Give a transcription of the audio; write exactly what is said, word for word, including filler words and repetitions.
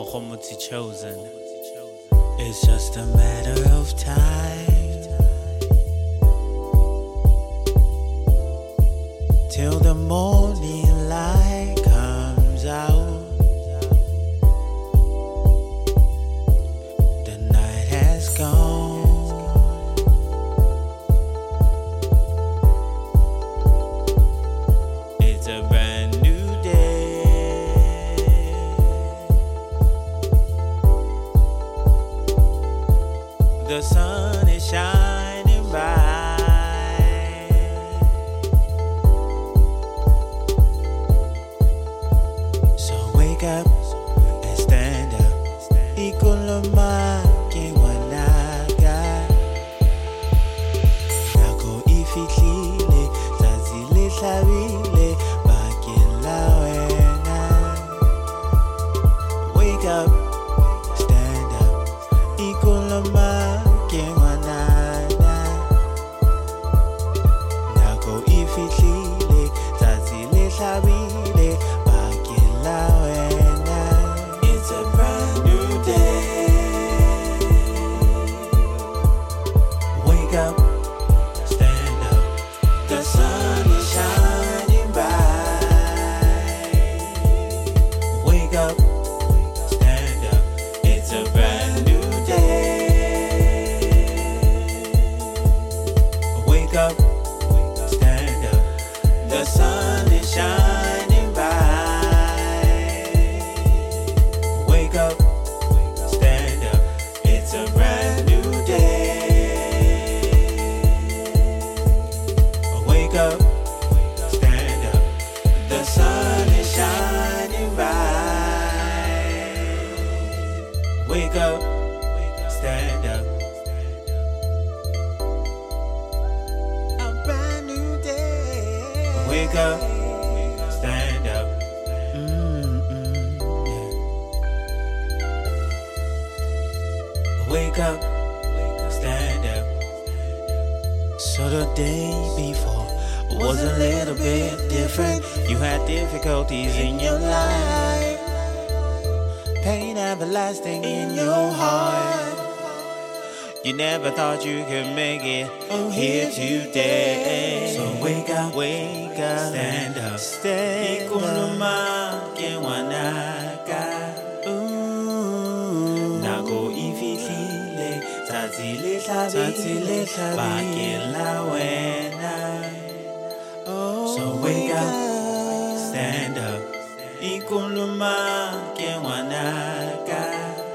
Khomotsi chosen. It's just a matter of time till the morning light comes out. The night has gone. It's a brand new day. The sun is shining bright. So wake up and stand up. Ikoloma kewanaga. Nako ifiklile, zazile hlabile, bakela wena. Wake up, stand up. Ikoloma kewanaga. Nako ifiklile, zazile hlabile, bakela wena. It's a brand new day. Wake up, stand up. The sun is shining bright. Wake up, stand up. It's a brand new day. Wake up, stand up. The sun is shining bright. Wake up, stand up. It's a brand new day. Wake up, stand up. The sun is shining bright. Wake up, stand up. A brand new day. Wake up, stand up. Mm-mm, yeah. Wake up, stand up. So the day before was a little bit different. You had difficulties in your life, pain everlasting in your heart. You never thought you could make it here today. So wake up, wake up, stand up, stand up. Ikoloma kewanaga. Ooh, nako ifihlile, zazile hlabile, bakela wena. So wake up, stand up. Ikoloma kewanaga.